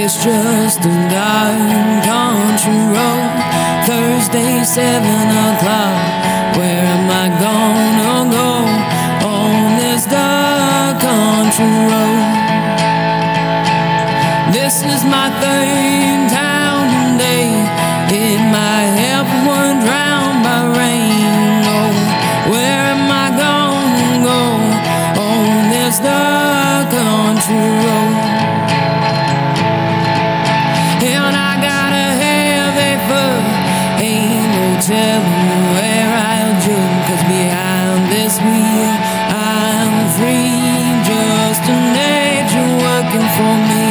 It's just a dark country road. Thursday, 7 o'clock. Where am I gonna go on this dark country road? This is my third town today. It might help one drowned by rain. Oh, where am I gonna go on this dark country road? And I got a heavy foot, ain't no telling where I'll jump. 'Cause behind this wheel I'm free, just an angel working for me.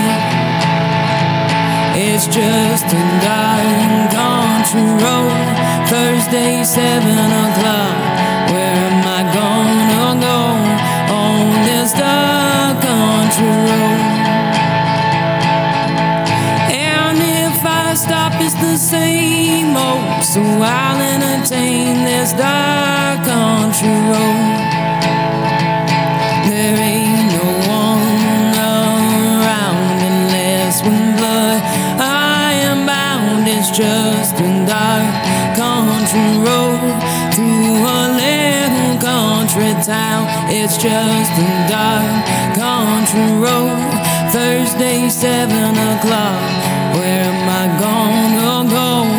It's just a dark country road. Thursday, 7 o'clock. Where am I gonna go on this dark country road? And if I stop, it's the same old. So I'll entertain this dark country road. There ain't no one around unless when blood I am bound. It's just a dark country road through a little country town. It's just a dark country road. Thursday, 7 o'clock. Where am I gonna go